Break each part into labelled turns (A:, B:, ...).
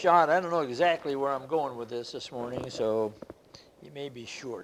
A: John, I don't know exactly where I'm going with this morning, so you may be short.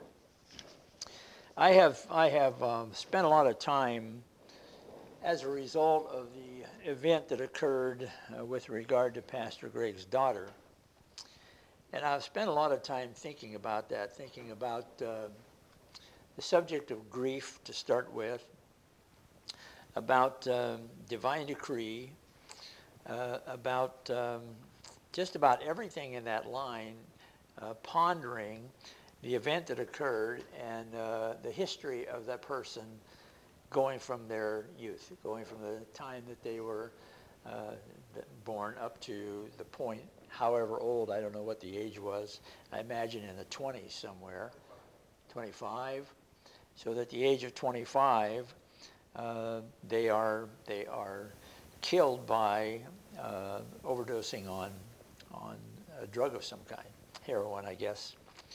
A: I have spent a lot of time as a result of the event that occurred with regard to Pastor Greg's daughter. And I've spent a lot of time thinking about that, thinking about the subject of grief to start with, about divine decree, about just about everything in that line, pondering the event that occurred and the history of that person going from their youth, going from the time that they were born up to the point, however old, I don't know what the age was, I imagine in the 20s somewhere, 25, so that at the age of 25, they are killed by overdosing on a drug of some kind, heroin, I guess.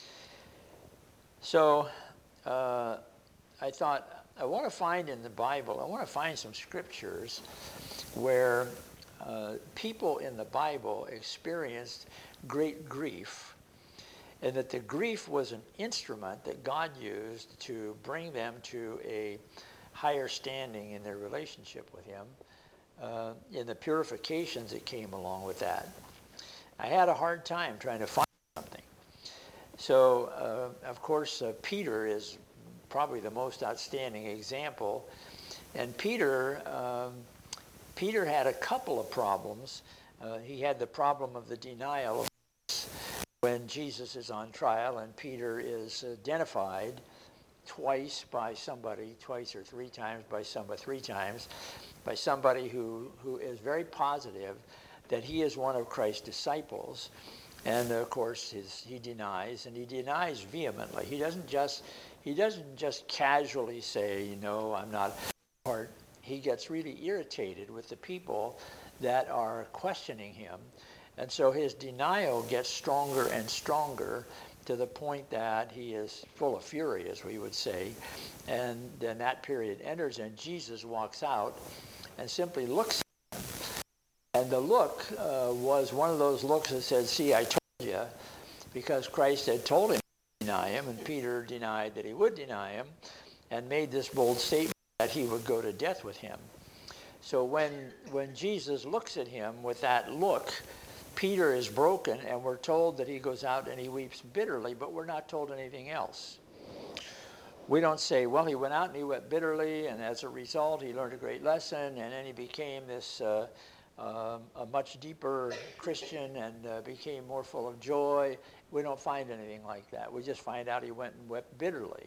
A: So I thought, I want to find in the Bible, I want to find some scriptures where people in the Bible experienced great grief, and that the grief was an instrument that God used to bring them to a higher standing in their relationship with Him, in the purifications that came along with that. I had a hard time trying to find something. So, of course, Peter is probably the most outstanding example. And Peter had a couple of problems. He had the problem of the denial of when Jesus is on trial, and Peter is identified twice by somebody, twice or three times by somebody who is very positive that he is one of Christ's disciples. And of course, he denies, and he denies vehemently. He doesn't just casually say, "No, I'm not part." He gets really irritated with the people that are questioning him, and so his denial gets stronger and stronger to the point that he is full of fury, as we would say. And then that period enters, and Jesus walks out and simply looks. And the look was one of those looks that said, "See, I told you," because Christ had told him to deny him, and Peter denied that he would deny him, and made this bold statement that he would go to death with him. So when Jesus looks at him with that look, Peter is broken, and we're told that he goes out and he weeps bitterly, but we're not told anything else. We don't say, well, he went out and he wept bitterly, and as a result, he learned a great lesson, and then he became this a much deeper Christian and became more full of joy. We don't find anything like that. We just find out he went and wept bitterly.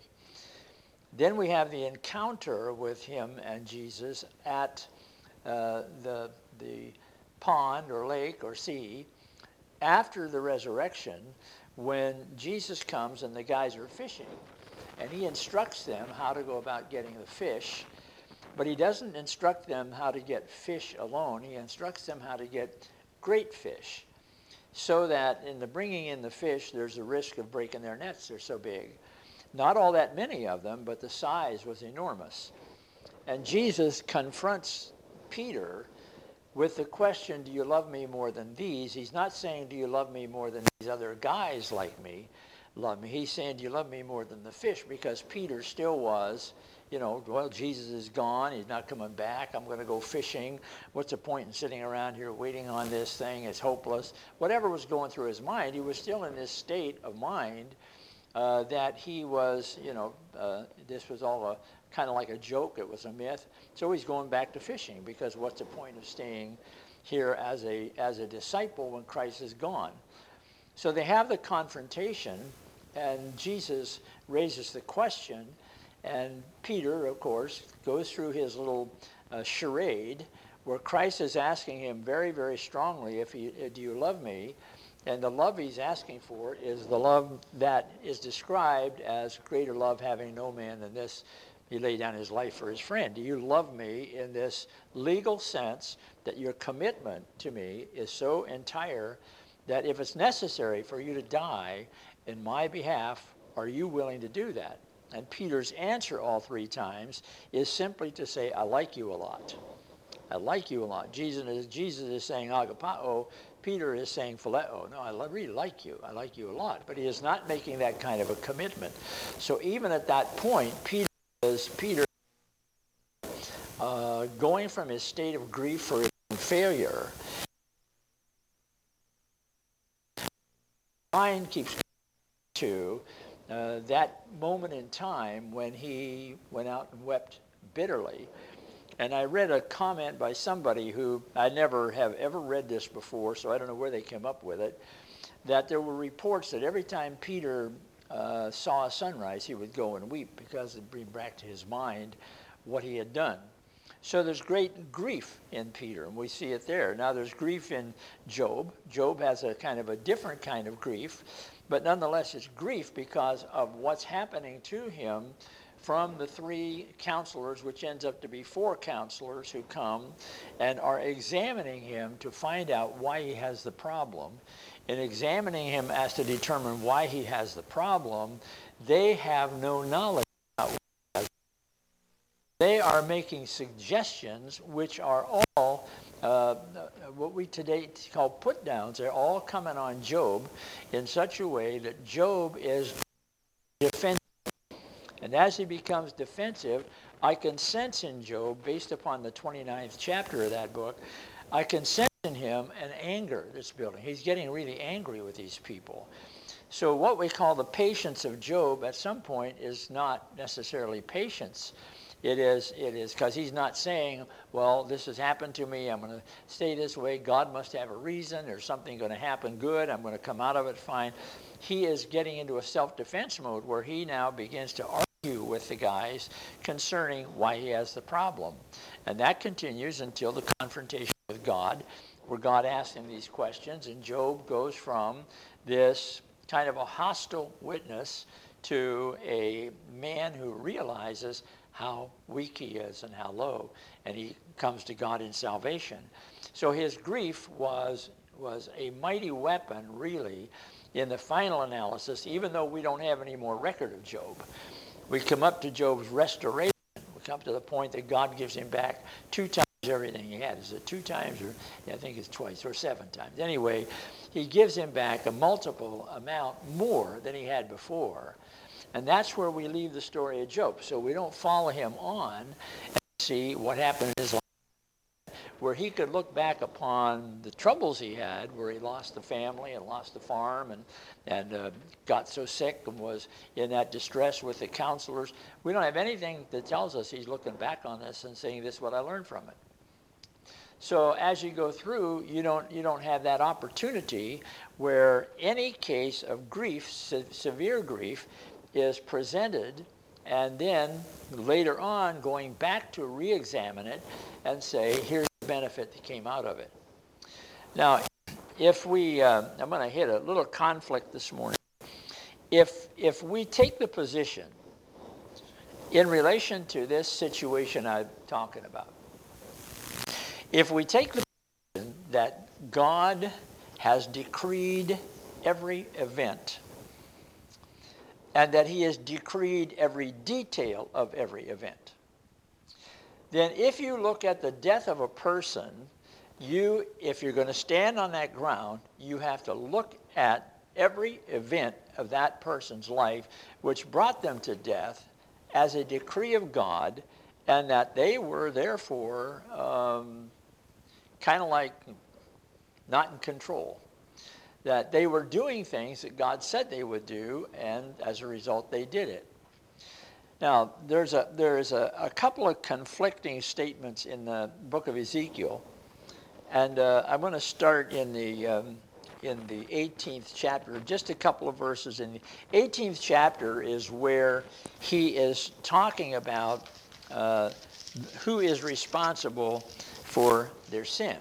A: Then we have the encounter with him and Jesus at the pond or lake or sea after the resurrection, when Jesus comes and the guys are fishing, and he instructs them how to go about getting the fish. But he doesn't instruct them how to get fish alone. He instructs them how to get great fish, so that in the bringing in the fish, there's a risk of breaking their nets. They're so big. Not all that many of them, but the size was enormous. And Jesus confronts Peter with the question, do you love me more than these? He's not saying, do you love me more than these other guys like me love me? He's saying, do you love me more than the fish? Because Peter still was, well, Jesus is gone. He's not coming back. I'm going to go fishing. What's the point in sitting around here waiting on this thing? It's hopeless. Whatever was going through his mind, he was still in this state of mind that he was, this was all kind of like a joke. It was a myth. So he's going back to fishing, because what's the point of staying here as a disciple when Christ is gone? So they have the confrontation, and Jesus raises the question, and Peter, of course, goes through his little charade where Christ is asking him very, very strongly, do you love me? And the love he's asking for is the love that is described as greater love having no man than this. He laid down his life for his friend. Do you love me in this legal sense that your commitment to me is so entire that if it's necessary for you to die in my behalf, are you willing to do that? And Peter's answer all three times is simply to say, I like you a lot. I like you a lot. Jesus is saying agapao. Peter is saying, phileo, no, really like you. I like you a lot. But he is not making that kind of a commitment. So even at that point, Peter going from his state of grief for his failure, mind keeps to that moment in time when he went out and wept bitterly. And I read a comment by somebody who I never have ever read this before, so I don't know where they came up with it, that there were reports that every time Peter saw a sunrise, he would go and weep because it bring back to his mind what he had done. So there's great grief in Peter, and we see it there. Now there's grief in Job. Job has a kind of a different kind of grief, but nonetheless it's grief because of what's happening to him from the three counselors, which ends up to be four counselors who come and are examining him to find out why he has the problem. In examining him as to determine why he has the problem, they have no knowledge about what he has. They are making suggestions which are all what we today call put-downs. They're all coming on Job in such a way that Job is defensive. And as he becomes defensive, I can sense in Job, based upon the 29th chapter of that book, I can sense in him an anger that's building. He's getting really angry with these people. So what we call the patience of Job at some point is not necessarily patience. It is because he's not saying, well, this has happened to me, I'm going to stay this way, God must have a reason, there's something going to happen good, I'm going to come out of it fine. He is getting into a self-defense mode where he now begins to argue with the guys concerning why he has the problem. And that continues until the confrontation with God, where God asks him these questions, and Job goes from this kind of a hostile witness to a man who realizes how weak he is and how low, and he comes to God in salvation. So his grief was a mighty weapon, really, in the final analysis, even though we don't have any more record of Job. We come up to Job's restoration. We come to the point that God gives him back 2 times everything he had. Is it 2 times, or yeah, I think it's twice, or 7 times. Anyway, he gives him back a multiple amount more than he had before. And that's where we leave the story of Job. So we don't follow him on and see what happened in his life, where he could look back upon the troubles he had, where he lost the family and lost the farm and got so sick and was in that distress with the counselors. We don't have anything that tells us he's looking back on this and saying, this is what I learned from it. So as you go through, you don't have that opportunity where any case of grief, severe grief, is presented, and then later on going back to re-examine it and say, here's the benefit that came out of it. Now, if we, I'm going to hit a little conflict this morning. If we take the position in relation to this situation I'm talking about, if we take the position that God has decreed every event, and that he has decreed every detail of every event, then if you look at the death of a person, if you're going to stand on that ground, you have to look at every event of that person's life which brought them to death as a decree of God, and that they were therefore kind of like not in control. That they were doing things that God said they would do, and as a result, they did it. Now, there is a couple of conflicting statements in the book of Ezekiel, and I'm going to start in the 18th chapter, just a couple of verses. In the 18th chapter is where he is talking about who is responsible for their sin.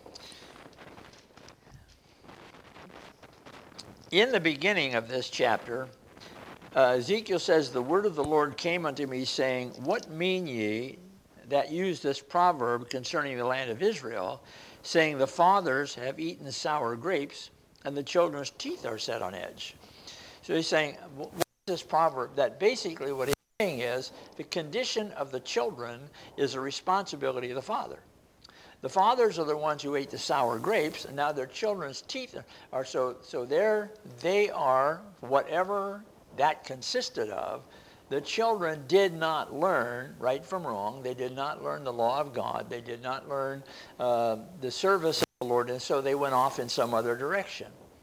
A: In the beginning of this chapter, Ezekiel says, the word of the Lord came unto me, saying, what mean ye that use this proverb concerning the land of Israel, saying, the fathers have eaten sour grapes, and the children's teeth are set on edge? So he's saying, what is this proverb? That basically what he's saying is, the condition of the children is a responsibility of the father. The fathers are the ones who ate the sour grapes, and now their children's teeth are so they are whatever that consisted of. The children did not learn right from wrong. They did not learn the law of God. They did not learn the service of the Lord, and so they went off in some other direction.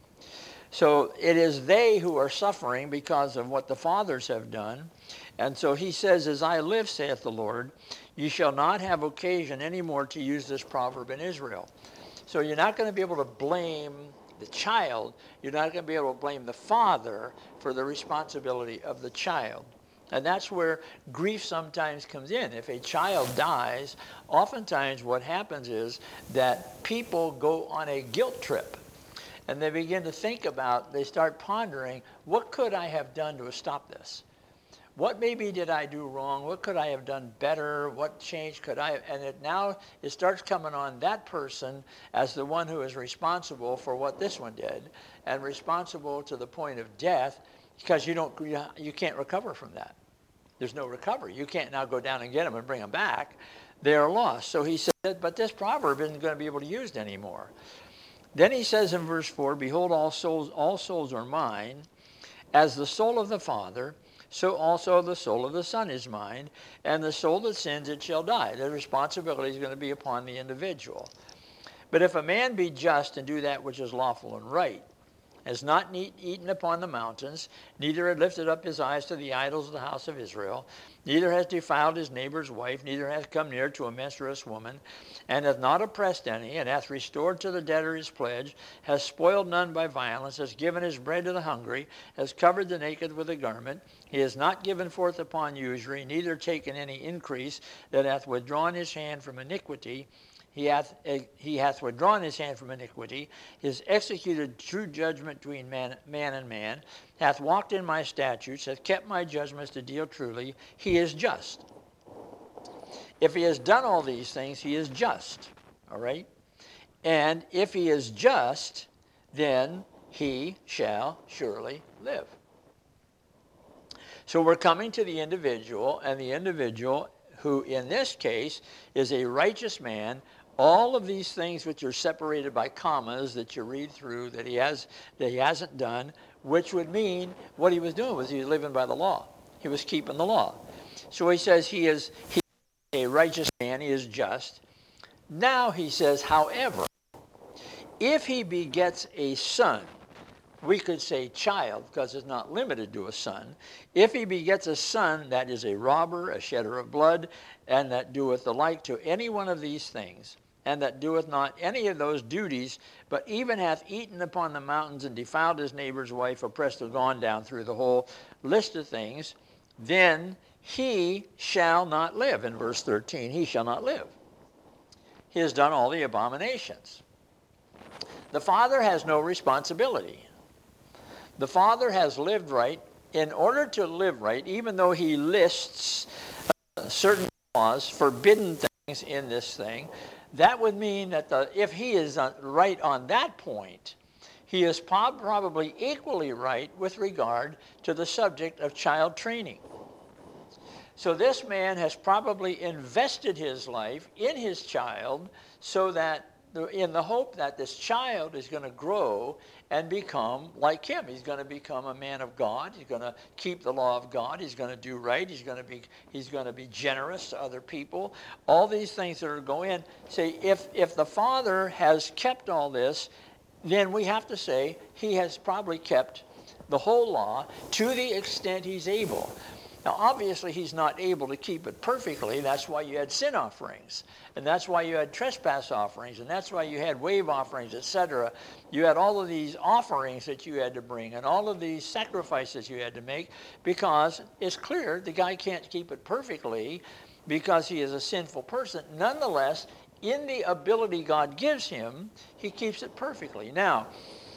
A: So it is they who are suffering because of what the fathers have done. And so he says, as I live, saith the Lord, you shall not have occasion anymore to use this proverb in Israel. So you're not going to be able to blame the child. You're not going to be able to blame the father for the responsibility of the child. And that's where grief sometimes comes in. If a child dies, oftentimes what happens is that people go on a guilt trip. And they begin to think about, they start pondering, what could I have done to stop this? What maybe did I do wrong? What could I have done better? What change could I have? And it starts coming on that person as the one who is responsible for what this one did, and responsible to the point of death, because you can't recover from that. There's no recovery. You can't now go down and get them and bring them back. They are lost. So he said, but this proverb isn't going to be able to be used anymore. Then he says in verse 4, behold, all souls are mine. As the soul of the Father, so also the soul of the Son is mine. And the soul that sins, it shall die. The responsibility is going to be upon the individual. But if a man be just and do that which is lawful and right, has not eaten upon the mountains, neither had lifted up his eyes to the idols of the house of Israel, neither hath defiled his neighbor's wife, neither hath come near to a menstruous woman, and hath not oppressed any, and hath restored to the debtor his pledge, has spoiled none by violence, has given his bread to the hungry, has covered the naked with a garment, he has not given forth upon usury, neither taken any increase, that hath withdrawn his hand from iniquity, he hath withdrawn his hand from iniquity, has executed true judgment between man and man, hath walked in my statutes, hath kept my judgments to deal truly, he is just. If he has done all these things, he is just. All right? And if he is just, then he shall surely live. So we're coming to the individual, and the individual who in this case is a righteous man. All of these things which are separated by commas that you read through that he hasn't done, which would mean what he was doing was he was living by the law. He was keeping the law. So he says he is a righteous man, he is just. Now he says, however, if he begets a son, we could say child because it's not limited to a son. If he begets a son that is a robber, a shedder of blood, and that doeth the like to any one of these things, and that doeth not any of those duties, but even hath eaten upon the mountains and defiled his neighbor's wife, oppressed or gone down through the whole list of things, then he shall not live. In verse 13, he shall not live. He has done all the abominations. The father has no responsibility. The father has lived right. In order to live right, even though he lists certain laws, forbidden things in this thing, that would mean that if he is right on that point, he is probably equally right with regard to the subject of child training. So this man has probably invested his life in his child so that in the hope that this child is going to grow and become like him. He's going to become a man of God. He's going to keep the law of God. He's going to do right. He's going to be generous to other people. All these things that are going in. Say, if the father has kept all this, then we have to say he has probably kept the whole law to the extent he's able. Now, obviously, he's not able to keep it perfectly. That's why you had sin offerings, and that's why you had trespass offerings, and that's why you had wave offerings, etc. You had all of these offerings that you had to bring, and all of these sacrifices you had to make, because it's clear the guy can't keep it perfectly because he is a sinful person. Nonetheless, in the ability God gives him, he keeps it perfectly. Now,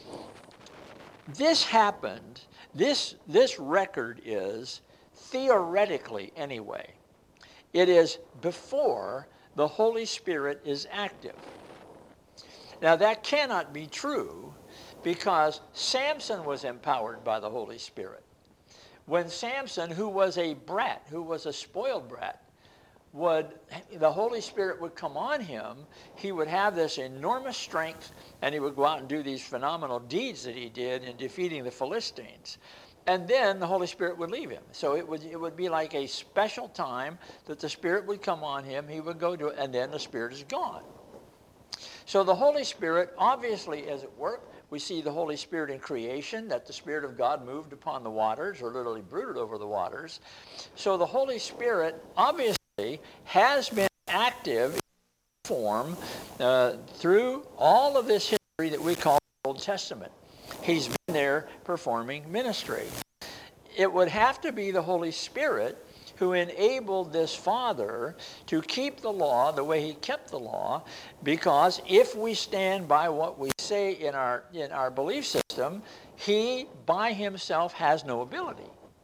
A: this happened. This record is, theoretically anyway, it is before the Holy Spirit is active. Now that cannot be true because Samson was empowered by the Holy Spirit. When Samson, who was a brat, who was a spoiled brat, the Holy Spirit would come on him, he would have this enormous strength, and he would go out and do these phenomenal deeds that he did in defeating the Philistines. And then the Holy Spirit would leave him. So it would be like a special time that the Spirit would come on him, he would go do it, and then the Spirit is gone. So the Holy Spirit obviously is at work. We see the Holy Spirit in creation, that the Spirit of God moved upon the waters, or literally brooded over the waters. So the Holy Spirit obviously has been active in form through all of this history that we call the Old Testament. He's been there performing ministry. It would have to be the Holy Spirit who enabled this father to keep the law the way he kept the law, because if we stand by what we say in our belief system, he by himself has no ability.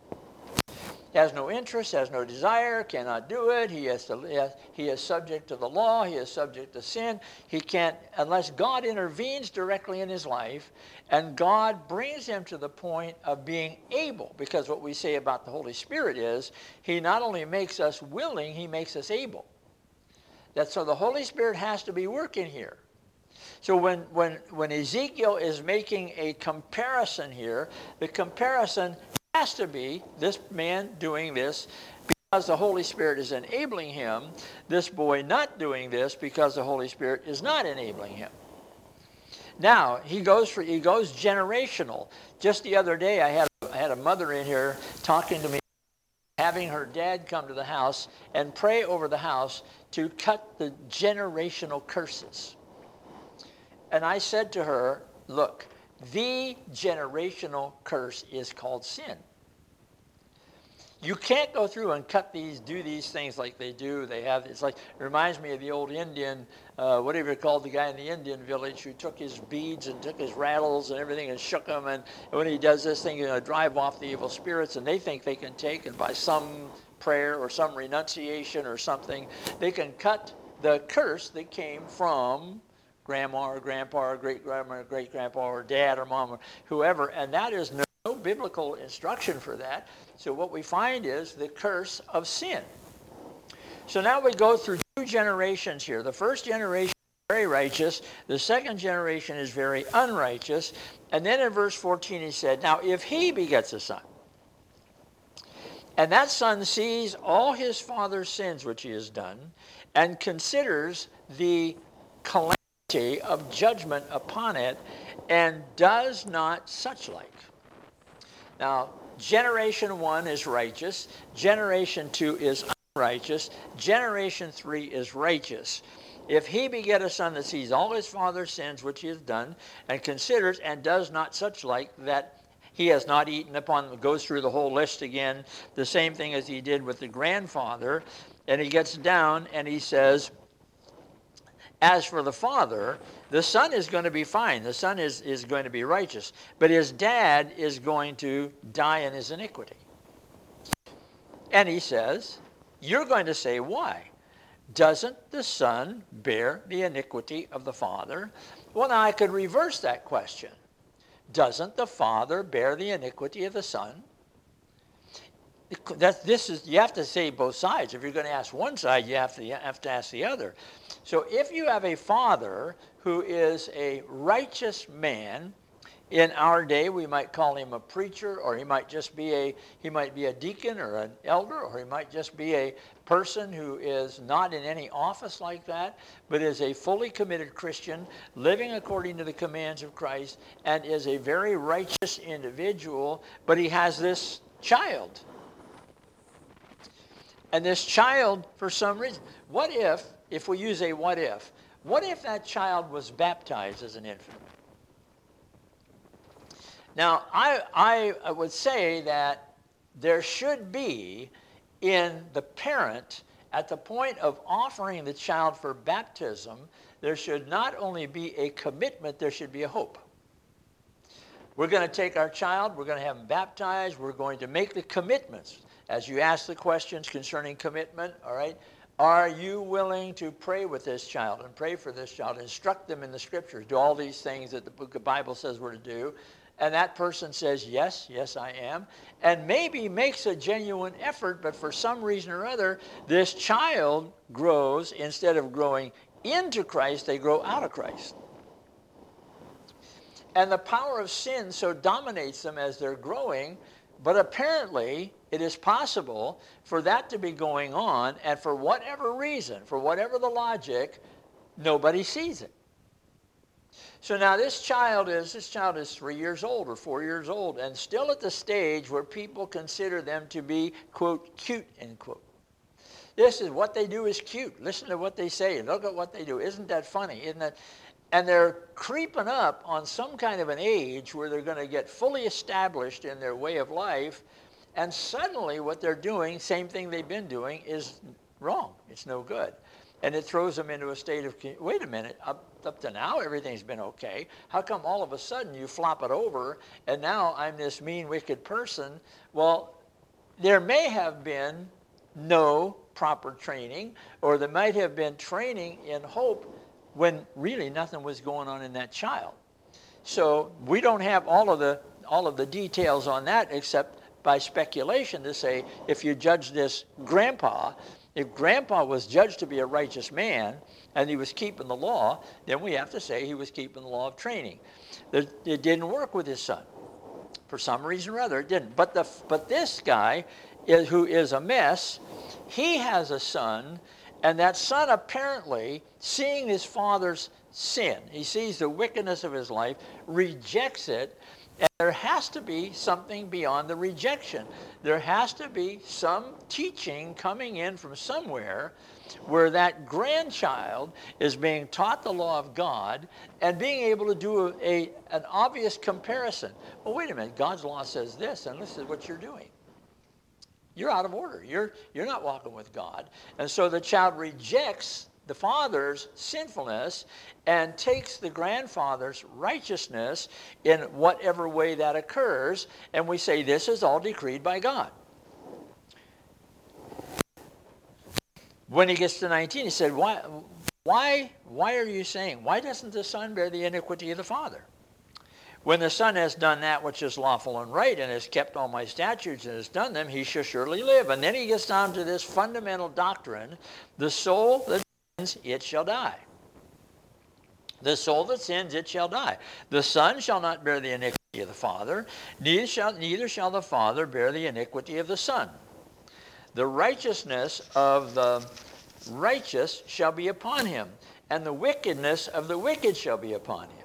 A: He has no interest, has no desire, cannot do it. He is subject to the law. He is subject to sin. He can't, unless God intervenes directly in his life, and God brings him to the point of being able, because what we say about the Holy Spirit is, he not only makes us willing, he makes us able. So the Holy Spirit has to be working here. So when Ezekiel is making a comparison here, the comparison has to be this man doing this because the Holy Spirit is enabling him, this boy not doing this because the Holy Spirit is not enabling him. Now, he goes generational. Just the other day, I had a mother in here talking to me, having her dad come to the house and pray over the house to cut the generational curses. And I said to her, look, the generational curse is called sin. You can't go through and do these things like they do. It reminds me of the old Indian, whatever you called the guy in the Indian village who took his beads and took his rattles and everything and shook them. And when he does this thing, drive off the evil spirits, and they think they can take, and by some prayer or some renunciation or something, they can cut the curse that came from grandma or grandpa or great-grandma or great-grandpa or dad or mom or whoever, and that is no biblical instruction for that. So what we find is the curse of sin. So now we go through two generations here. The first generation is very righteous. The second generation is very unrighteous. And then in verse 14 he said, now if he begets a son, and that son sees all his father's sins which he has done, and considers the calamity of judgment upon it, and does not such like. Now, generation 1 is righteous, generation 2 is unrighteous, generation 3 is righteous. If he beget a son that sees all his father's sins which he has done, and considers and does not such like, that he has not eaten upon them, goes through the whole list again, the same thing as he did with the grandfather, and he gets down and he says, as for the father, the son is going to be fine. The son is going to be righteous. But his dad is going to die in his iniquity. And he says, you're going to say, why? Doesn't the son bear the iniquity of the father? Well, now I could reverse that question. Doesn't the father bear the iniquity of the son? You have to say both sides. If you're going to ask one side, you have to ask the other. So if you have a father who is a righteous man, in our day we might call him a preacher, or he might be a deacon or an elder, or he might just be a person who is not in any office like that, but is a fully committed Christian, living according to the commands of Christ, and is a very righteous individual, but he has this child. And this child, for some reason, what if we use a what if that child was baptized as an infant? Now, I would say that there should be in the parent, at the point of offering the child for baptism, there should not only be a commitment, there should be a hope. We're going to take our child, we're going to have him baptized, we're going to make the commitments. As you ask the questions concerning commitment, all right, are you willing to pray with this child and pray for this child, instruct them in the scriptures, do all these things that the book of Bible says we're to do, and that person says, yes, yes, I am, and maybe makes a genuine effort, but for some reason or other, this child grows, instead of growing into Christ, they grow out of Christ. And the power of sin so dominates them as they're growing, but apparently it is possible for that to be going on, and for whatever reason, for whatever the logic, nobody sees it. So now this child is 3 years old or 4 years old, and still at the stage where people consider them to be, quote, cute, end quote. This is what they do is cute. Listen to what they say and look at what they do. Isn't that funny? Isn't that? And they're creeping up on some kind of an age where they're going to get fully established in their way of life, and suddenly what they're doing, same thing they've been doing, is wrong. It's no good. And it throws them into a state of, wait a minute, up to now everything's been okay. How come all of a sudden you flop it over and now I'm this mean, wicked person? Well, there may have been no proper training, or there might have been training in hope when really nothing was going on in that child. So we don't have all of the details on that except by speculation to say, if you judge this grandpa, if grandpa was judged to be a righteous man and he was keeping the law, then we have to say he was keeping the law of training. It didn't work with his son. For some reason or other, it didn't. But this guy, who is a mess, he has a son, and that son apparently, seeing his father's sin, he sees the wickedness of his life, rejects it, and there has to be something beyond the rejection. There has to be some teaching coming in from somewhere where that grandchild is being taught the law of God and being able to do an obvious comparison. Well, wait a minute, God's law says this, and this is what you're doing. You're out of order. You're not walking with God. And so the child rejects the father's sinfulness and takes the grandfather's righteousness in whatever way that occurs, and we say this is all decreed by God. When he gets to 19, he said, why are you saying, why doesn't the son bear the iniquity of the father? When the son has done that which is lawful and right and has kept all my statutes and has done them, he shall surely live. And then he gets down to this fundamental doctrine, the soul that sins, it shall die. The soul that sins, it shall die. The son shall not bear the iniquity of the father, neither shall the father bear the iniquity of the son. The righteousness of the righteous shall be upon him, and the wickedness of the wicked shall be upon him.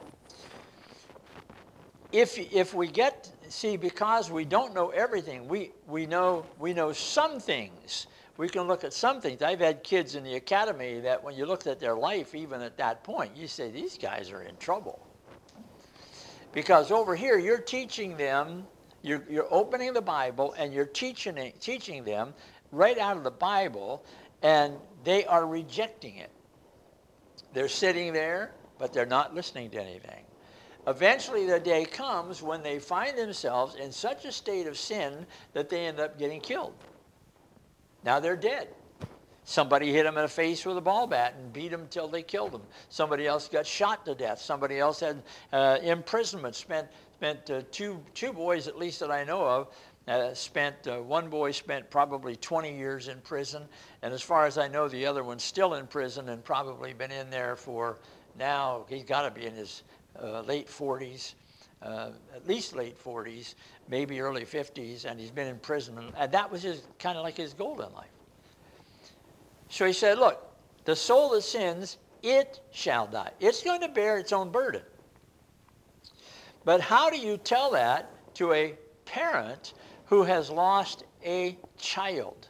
A: If we get, see, because we don't know everything, we know some things. We can look at some things. I've had kids in the academy that when you looked at their life, even at that point, you say, these guys are in trouble. Because over here, you're teaching them, you're opening the Bible, and you're teaching them right out of the Bible, and they are rejecting it. They're sitting there, but they're not listening to anything. Eventually the day comes when they find themselves in such a state of sin that they end up getting killed. Now they're dead. Somebody hit them in the face with a ball bat and beat them till they killed them. Somebody else got shot to death. Somebody else had imprisonment. Spent two boys, at least that I know of, one boy spent probably 20 years in prison. And as far as I know, the other one's still in prison and probably been in there for now, he's got to be in his late 40s, at least late 40s, maybe early 50s, and he's been in prison. And that was kind of like his goal in life. So he said, look, the soul that sins, it shall die. It's going to bear its own burden. But how do you tell that to a parent who has lost a child?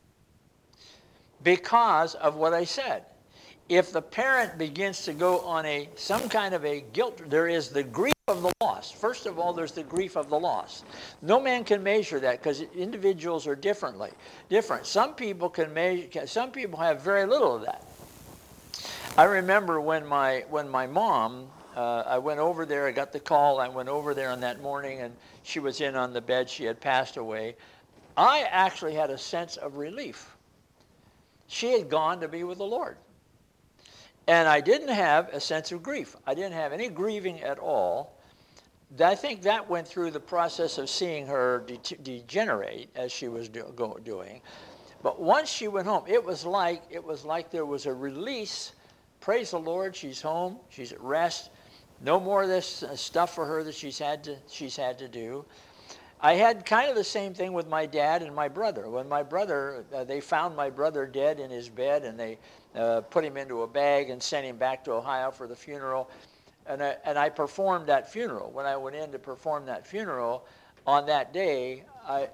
A: Because of what I said. If the parent begins to go on some kind of a guilt, there is the grief of the loss. First of all, there's the grief of the loss. No man can measure that because individuals are different. Some people can measure. Some people have very little of that. I remember when my mom, I went over there. I got the call. I went over there on that morning, and she was in on the bed. She had passed away. I actually had a sense of relief. She had gone to be with the Lord. And I didn't have a sense of grief. I didn't have any grieving at all. I think that went through the process of seeing her degenerate as she was doing. But once she went home, it was like there was a release. Praise the Lord, she's home, she's at rest. No more of this stuff for her that she's had to do. I had kind of the same thing with my dad and my brother. When my brother, they found my brother dead in his bed, and they put him into a bag and sent him back to Ohio for the funeral. And I performed that funeral. When I went in to perform that funeral, on that day, I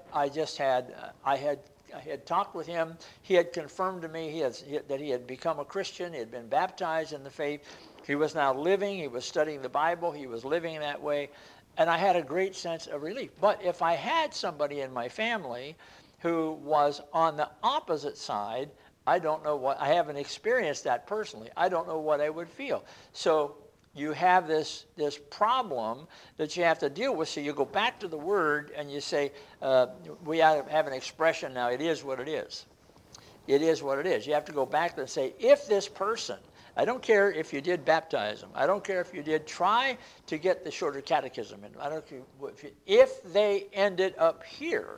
A: had talked with him. He had confirmed to me that he had become a Christian. He had been baptized in the faith. He was now living. He was studying the Bible. He was living in that way. And I had a great sense of relief. But if I had somebody in my family who was on the opposite side, I don't know what, I haven't experienced that personally. I don't know what I would feel. So you have this problem that you have to deal with. So you go back to the Word and you say, we have an expression now, it is what it is. It is what it is. You have to go back and say, if this person, I don't care if you did baptize them. I don't care if you did try to get the shorter catechism in. I don't care if they ended up here,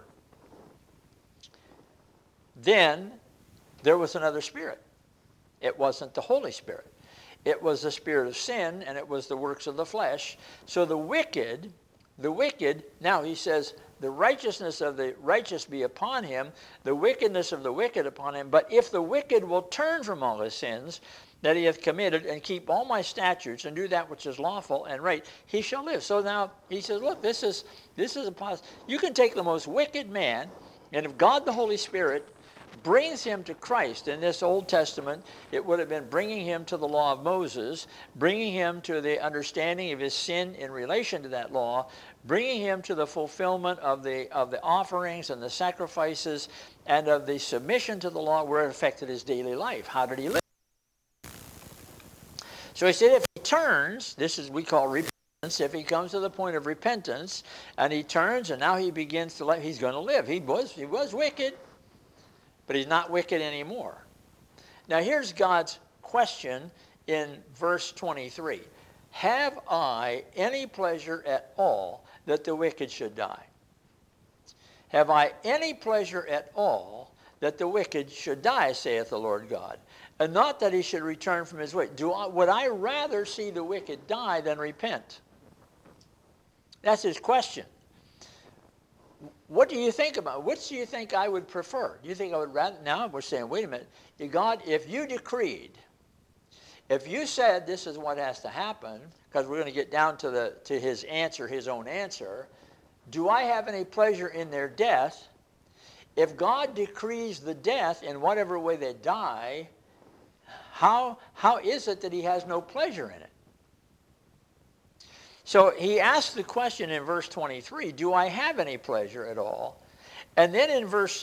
A: then there was another spirit. It wasn't the Holy Spirit. It was the spirit of sin, and it was the works of the flesh. So the wicked, now he says, the righteousness of the righteous be upon him, the wickedness of the wicked upon him. But if the wicked will turn from all his sins that he hath committed, and keep all my statutes, and do that which is lawful and right, he shall live. So now he says, look, this is a positive. You can take the most wicked man, and if God the Holy Spirit brings him to Christ in this Old Testament, it would have been bringing him to the law of Moses, bringing him to the understanding of his sin in relation to that law, bringing him to the fulfillment of the offerings and the sacrifices and of the submission to the law where it affected his daily life. How did he live? So he said if he turns, this is we call repentance, if he comes to the point of repentance and he turns and now he begins to live, he's going to live. He was wicked, but he's not wicked anymore. Now here's God's question in verse 23. Have I any pleasure at all that the wicked should die? Have I any pleasure at all that the wicked should die, saith the Lord God, and not that he should return from his way? Would I rather see the wicked die than repent? That's his question. What do you think about? Which do you think I would prefer? Do you think I would rather? Now we're saying, wait a minute, God, if you decreed, if you said this is what has to happen, because we're going to get down to his answer, his own answer, do I have any pleasure in their death? If God decrees the death in whatever way they die, how is it that he has no pleasure in it? So he asks the question in verse 23, do I have any pleasure at all? And then in verse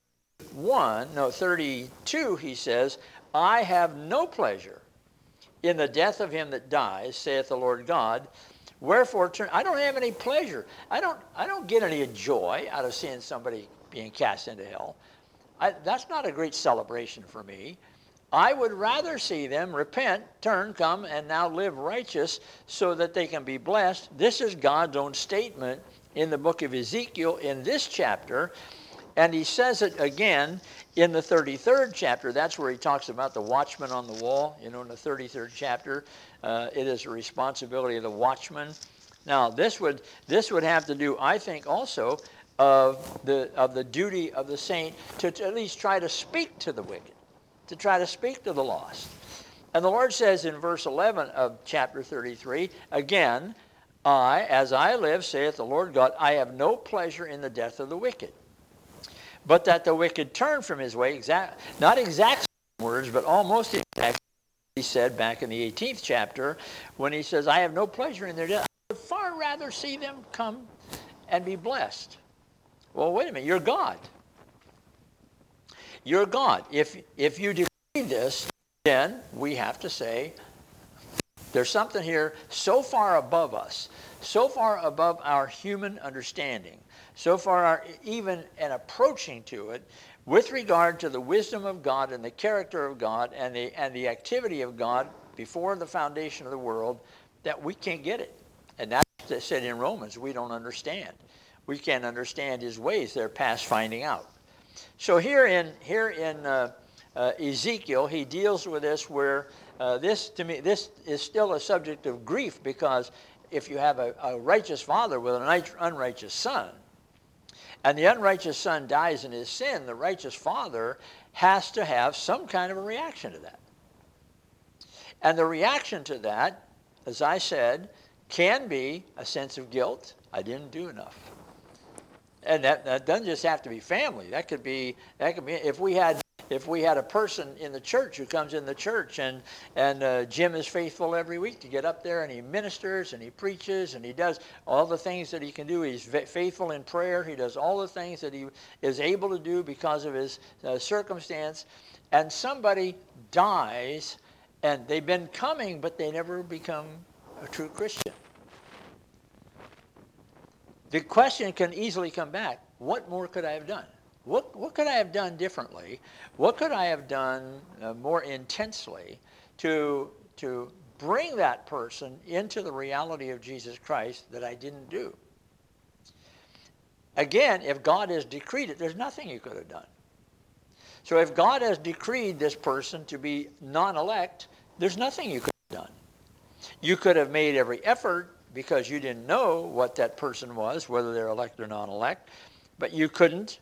A: 32, he says, I have no pleasure in the death of him that dies, saith the Lord God. Wherefore turn. I don't have any pleasure. I don't get any joy out of seeing somebody being cast into hell. That's not a great celebration for me. I would rather see them repent, turn, come, and now live righteous so that they can be blessed. This is God's own statement in the book of Ezekiel in this chapter. And he says it again in the 33rd chapter. That's where he talks about the watchman on the wall. In the 33rd chapter, it is a responsibility of the watchman. Now, this would have to do, I think, also of the duty of the saint to at least try to speak to the wicked, to try to speak to the lost. And the Lord says in verse 11 of chapter 33, again, as I live, saith the Lord God, I have no pleasure in the death of the wicked, but that the wicked turn from his way, not exact words, but almost exact, he said back in the 18th chapter, when he says, I have no pleasure in their death. I would far rather see them come and be blessed. Well, wait a minute, you're God. You're God. If you decree this, then we have to say, there's something here so far above us, so far above our human understanding, so far even an approaching to it, with regard to the wisdom of God and the character of God and the activity of God before the foundation of the world, that we can't get it. And that's said in Romans, we don't understand. We can't understand his ways. They're past finding out. So here in Ezekiel, he deals with this where this is still a subject of grief, because if you have a righteous father with an unrighteous son, and the unrighteous son dies in his sin, the righteous father has to have some kind of a reaction to that. And the reaction to that, as I said, can be a sense of guilt. I didn't do enough. And that doesn't just have to be family. That could be if we had a person in the church who comes in the church and Jim is faithful every week to get up there and he ministers and he preaches and he does all the things that he can do. He's faithful in prayer. He does all the things that he is able to do because of his circumstance. And somebody dies and they've been coming, but they never become a true Christian. The question can easily come back, what more could I have done? What could I have done differently? What could I have done more intensely to bring that person into the reality of Jesus Christ that I didn't do? Again, if God has decreed it, there's nothing you could have done. So if God has decreed this person to be non-elect, there's nothing you could have done. You could have made every effort because you didn't know what that person was, whether they're elect or non-elect, but you couldn't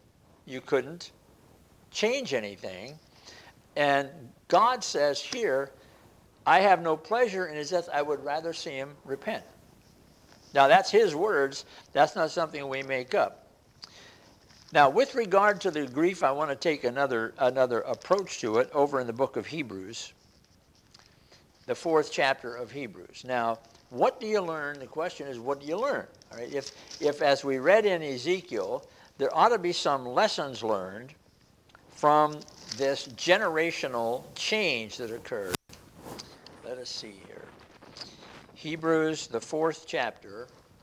A: change anything. And God says here, I have no pleasure in his death. I would rather see him repent. Now that's his words. That's not something we make up. Now with regard to the grief, I want to take another approach to it over in the book of Hebrews, the 4th chapter of Hebrews. Now, what do you learn? The question is, what do you learn? All right? If as we read in Ezekiel, there ought to be some lessons learned from this generational change that occurred. Let us see here. Hebrews, the 4th chapter.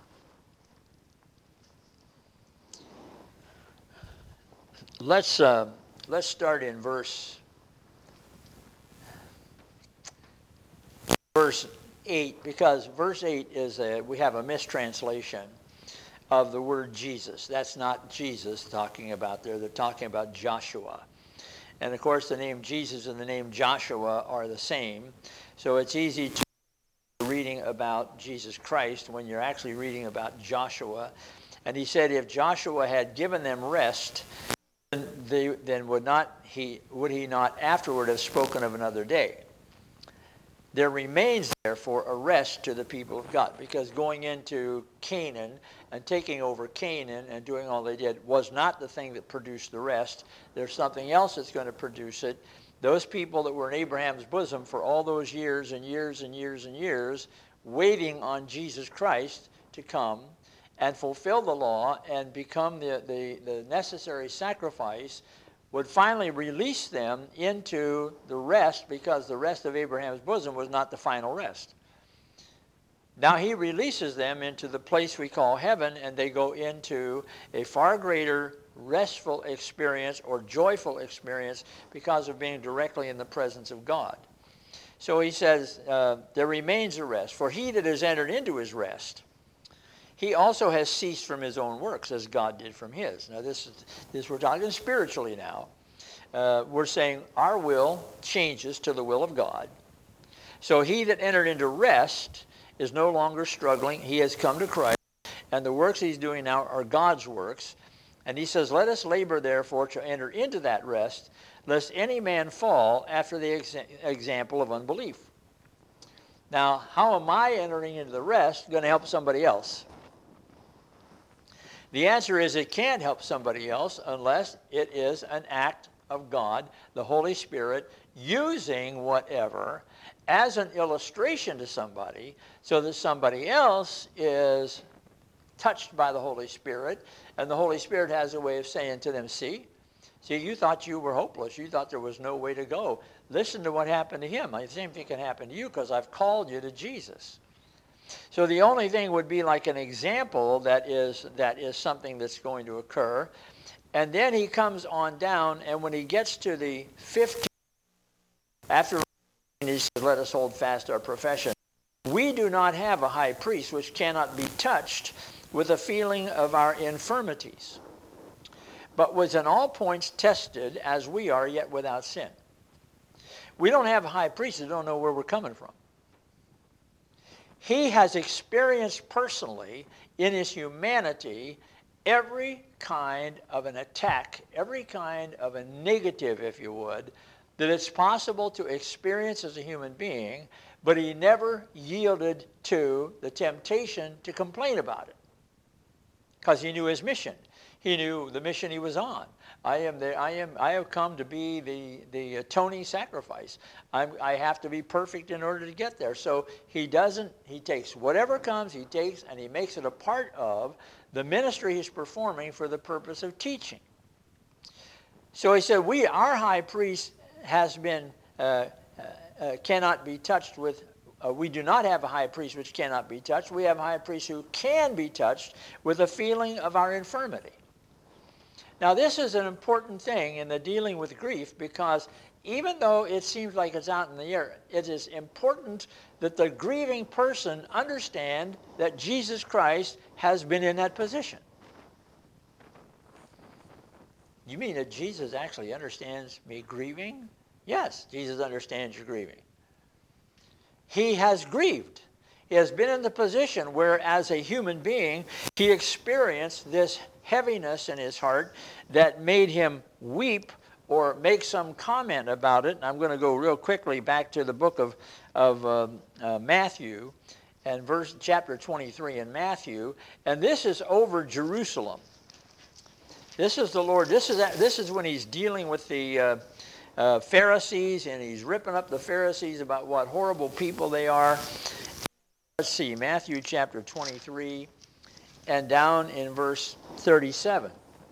A: Let's start in verse 8, because verse 8 is we have a mistranslation of the word Jesus. That's not Jesus talking about there. They're talking about Joshua. And of course the name Jesus and the name Joshua are the same. So it's easy to reading about Jesus Christ when you're actually reading about Joshua. And he said if Joshua had given them rest, then would he not afterward have spoken of another day? There remains, therefore, a rest to the people of God, because going into Canaan and taking over Canaan and doing all they did was not the thing that produced the rest. There's something else that's going to produce it. Those people that were in Abraham's bosom for all those years and years and years and years, waiting on Jesus Christ to come and fulfill the law and become the necessary sacrifice, would finally release them into the rest, because the rest of Abraham's bosom was not the final rest. Now he releases them into the place we call heaven, and they go into a far greater restful experience or joyful experience because of being directly in the presence of God. So he says, there remains a rest. For he that has entered into his rest, he also has ceased from his own works, as God did from his. Now this we're talking spiritually now. We're saying our will changes to the will of God. So he that entered into rest is no longer struggling. He has come to Christ, and the works he's doing now are God's works. And he says, let us labor therefore to enter into that rest, lest any man fall after the example of unbelief. Now, how am I entering into the rest going to help somebody else? The answer is it can't help somebody else unless it is an act of God, the Holy Spirit, using whatever as an illustration to somebody so that somebody else is touched by the Holy Spirit, and the Holy Spirit has a way of saying to them, see, you thought you were hopeless. You thought there was no way to go. Listen to what happened to him. The same thing can happen to you because I've called you to Jesus. So the only thing would be like an example that is something that's going to occur. And then he comes on down, and when he gets to the 15th, after he says, let us hold fast our profession, we do not have a high priest which cannot be touched with the feeling of our infirmities, but was in all points tested as we are, yet without sin. We don't have a high priest that don't know where we're coming from. He has experienced personally in his humanity every kind of an attack, every kind of a negative, if you would, that it's possible to experience as a human being, but he never yielded to the temptation to complain about it because he knew his mission. He knew the mission he was on. I have come to be the atoning sacrifice. I have to be perfect in order to get there. So he takes whatever comes, he takes, and he makes it a part of the ministry he's performing for the purpose of teaching. So he said, our high priest has been, cannot be touched with, we do not have a high priest which cannot be touched. We have a high priest who can be touched with the feeling of our infirmity. Now, this is an important thing in the dealing with grief, because even though it seems like it's out in the air, it is important that the grieving person understand that Jesus Christ has been in that position. You mean that Jesus actually understands me grieving? Yes, Jesus understands your grieving. He has grieved. He has been in the position where, as a human being, he experienced this heaviness in his heart that made him weep or make some comment about it. And I'm going to go real quickly back to the book of Matthew and chapter 23 in Matthew. And this is over Jerusalem. This is the Lord. This is when he's dealing with the Pharisees, and he's ripping up the Pharisees about what horrible people they are. Let's see, Matthew chapter 23 and down in verse 37.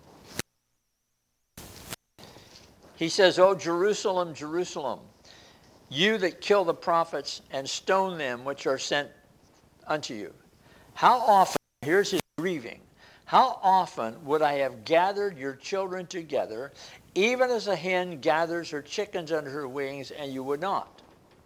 A: He says, "O Jerusalem, Jerusalem, you that kill the prophets and stone them which are sent unto you. How often," here's his grieving, "how often would I have gathered your children together, even as a hen gathers her chickens under her wings, and you would not."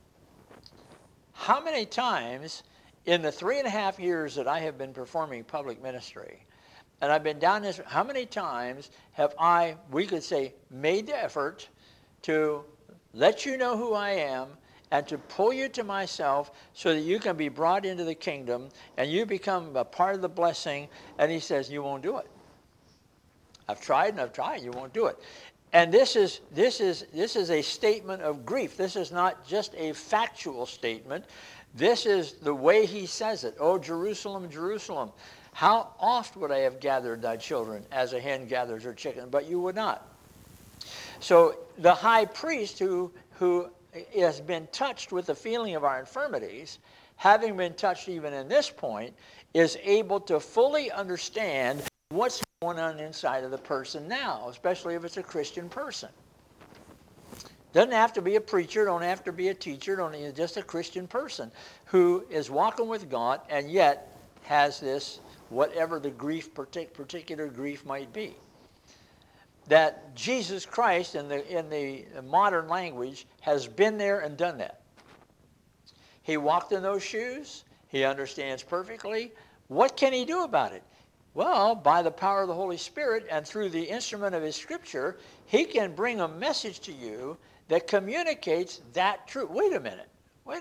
A: How many times in the 3.5 years that I have been performing public ministry, and I've been down this, how many times have we could say, made the effort to let you know who I am and to pull you to myself so that you can be brought into the kingdom and you become a part of the blessing, and he says, you won't do it. I've tried and I've tried, you won't do it. And this is a statement of grief. This is not just a factual statement. This is the way he says it. "O Jerusalem, Jerusalem, how oft would I have gathered thy children as a hen gathers her chicken, but you would not." So the high priest who has been touched with the feeling of our infirmities, having been touched even in this point, is able to fully understand what's going on inside of the person now, especially if it's a Christian person. Doesn't have to be a preacher, don't have to be a teacher, just a Christian person who is walking with God and yet has this, whatever the grief, particular grief might be. That Jesus Christ, in the modern language, has been there and done that. He walked in those shoes. He understands perfectly. What can he do about it? Well, by the power of the Holy Spirit and through the instrument of his Scripture, he can bring a message to you that communicates that truth. Wait a minute.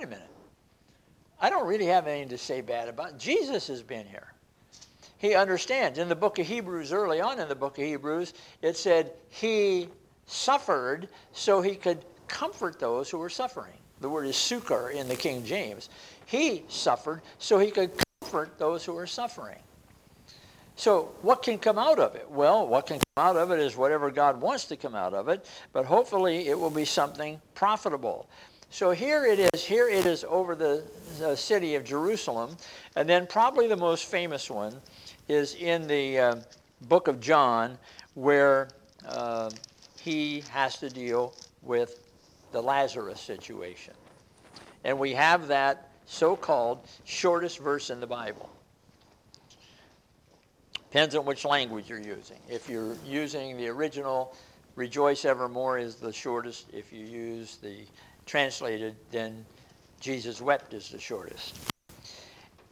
A: I don't really have anything to say bad about it. Jesus has been here. He understands. In the book of Hebrews, early on in the book of Hebrews, it said he suffered so he could comfort those who were suffering. The word is succor in the King James. He suffered so he could comfort those who were suffering. So what can come out of it? Well, what can come out of it is whatever God wants to come out of it, but hopefully it will be something profitable. So here it is over the city of Jerusalem, and then probably the most famous one is in the book of John, where he has to deal with the Lazarus situation. And we have that so-called shortest verse in the Bible. Depends on which language you're using. If you're using the original, "Rejoice evermore" is the shortest. If you use the translated, then "Jesus wept" is the shortest.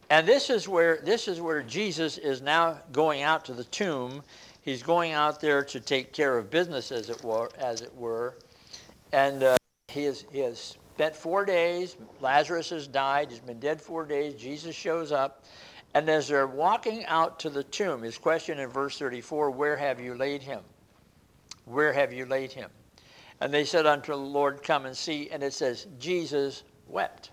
A: And this is where Jesus is now going out to the tomb. He's going out there to take care of business, as it were. And he has spent 4 days. Lazarus has died. He's been dead 4 days. Jesus shows up. And as they're walking out to the tomb, his question in verse 34, where have you laid him? Where have you laid him? And they said unto the Lord, come and see. And it says, Jesus wept.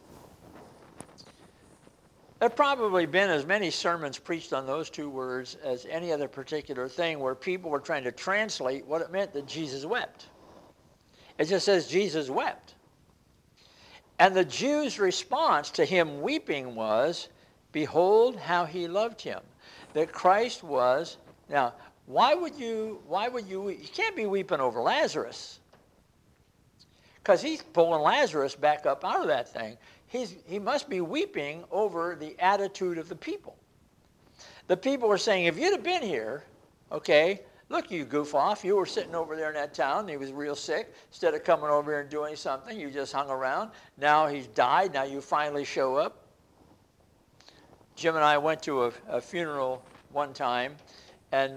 A: There have probably been as many sermons preached on those two words as any other particular thing where people were trying to translate what it meant that Jesus wept. It just says Jesus wept. And the Jews' response to him weeping was, behold how he loved him. That Christ was, now, why would you can't be weeping over Lazarus. Because he's pulling Lazarus back up out of that thing. He must be weeping over the attitude of the people. The people were saying, if you'd have been here, okay, look, you goof off. You were sitting over there in that town. And he was real sick. Instead of coming over here and doing something, you just hung around. Now he's died. Now you finally show up. Jim and I went to a funeral one time, and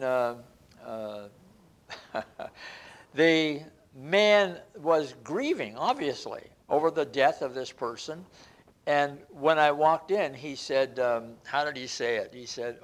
A: the man was grieving, obviously, over the death of this person. And when I walked in, he said, how did he say it? He said,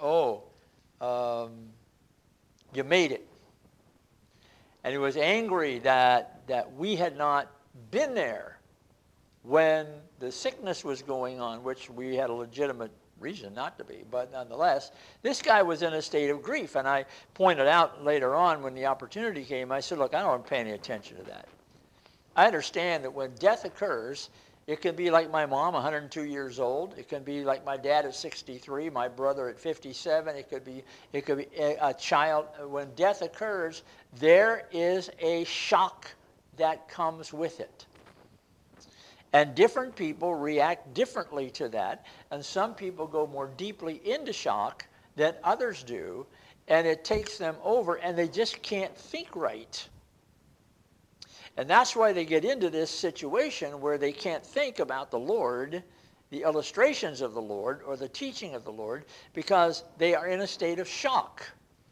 A: you made it. And he was angry that we had not been there when the sickness was going on, which we had a legitimate reason not to be. But nonetheless, this guy was in a state of grief. And I pointed out later on when the opportunity came, I said, look, I don't want to pay any attention to that. I understand that when death occurs, it can be like my mom, 102 years old. It can be like my dad at 63, my brother at 57. It could be a child. When death occurs, there is a shock that comes with it. And different people react differently to that. And some people go more deeply into shock than others do. And it takes them over, and they just can't think right. And that's why they get into this situation where they can't think about the Lord, the illustrations of the Lord, or the teaching of the Lord, because they are in a state of shock.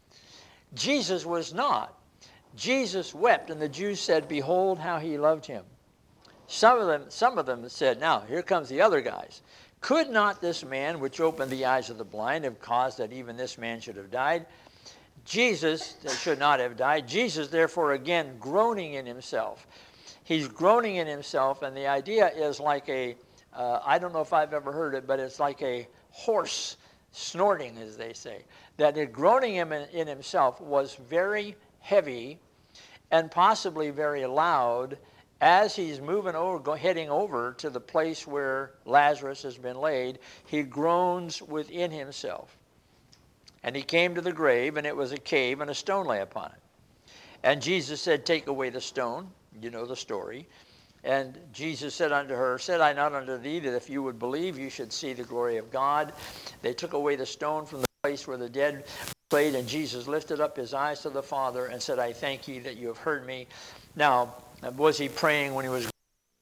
A: Jesus was not. Jesus wept, and the Jews said, behold how he loved him. Some of them said, now, here comes the other guys. Could not this man, which opened the eyes of the blind, have caused that even this man should have died? Jesus should not have died. Jesus, therefore, again, groaning in himself. He's groaning in himself, and the idea is like I don't know if I've ever heard it, but it's like a horse snorting, as they say. That the groaning in himself was very heavy and possibly very loud as he's moving over, heading over to the place where Lazarus has been laid. He groans within himself. And he came to the grave, and it was a cave, and a stone lay upon it. And Jesus said, take away the stone. You know the story. And Jesus said unto her, said I not unto thee that if you would believe, you should see the glory of God? They took away the stone from the place where the dead were laid, and Jesus lifted up his eyes to the Father and said, I thank you that you have heard me. Now, was he praying when he was?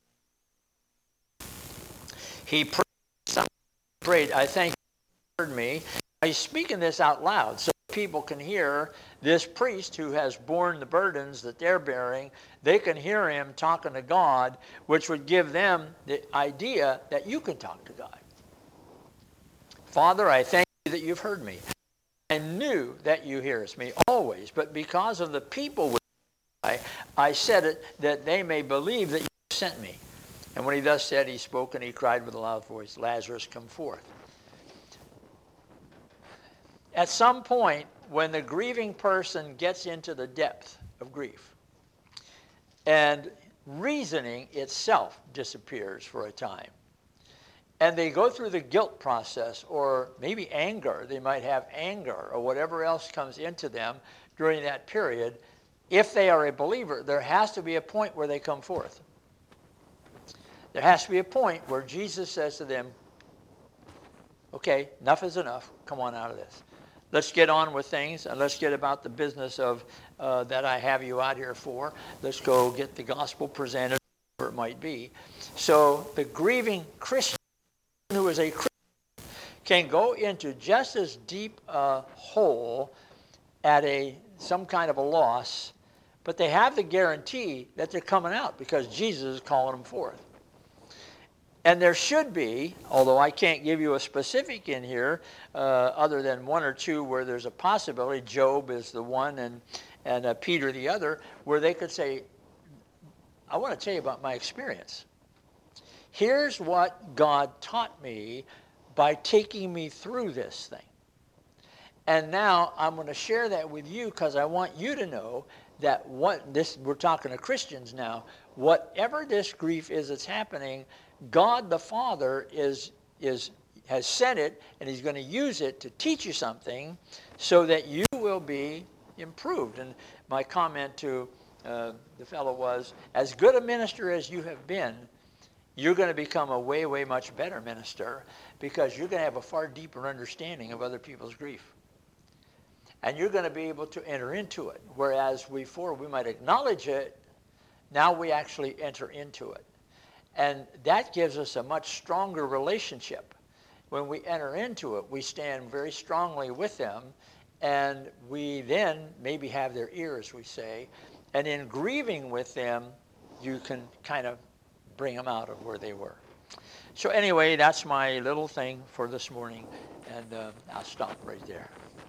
A: He prayed, I thank you that you heard me. He's speaking this out loud so people can hear this priest who has borne the burdens that they're bearing. They can hear him talking to God, which would give them the idea that you can talk to God. Father, I thank you that you've heard me. I knew that you hearest me always, but because of the people I said it, that they may believe that you sent me. And when he thus said, he spoke, and he cried with a loud voice, Lazarus, come forth. At some point, when the grieving person gets into the depth of grief, and reasoning itself disappears for a time, and they go through the guilt process, or maybe anger, they might have anger, or whatever else comes into them during that period, if they are a believer, there has to be a point where they come forth. There has to be a point where Jesus says to them, okay, enough is enough, come on out of this. Let's get on with things, and let's get about the business of that I have you out here for. Let's go get the gospel presented, whatever it might be. So the grieving Christian who is a Christian can go into just as deep a hole at some kind of a loss, but they have the guarantee that they're coming out because Jesus is calling them forth. And there should be, although I can't give you a specific in here, other than one or two where there's a possibility, Job is the one and Peter the other, where they could say, I want to tell you about my experience. Here's what God taught me by taking me through this thing. And now I'm going to share that with you because I want you to know that we're talking to Christians now, whatever this grief is that's happening, God the Father has sent it, and he's going to use it to teach you something so that you will be improved. And my comment to the fellow was, as good a minister as you have been, you're going to become a way, way much better minister because you're going to have a far deeper understanding of other people's grief. And you're going to be able to enter into it. Whereas before we might acknowledge it, now we actually enter into it. And that gives us a much stronger relationship. When we enter into it, we stand very strongly with them, and we then maybe have their ear, as we say. And in grieving with them, you can kind of bring them out of where they were. So anyway, that's my little thing for this morning, and I'll stop right there.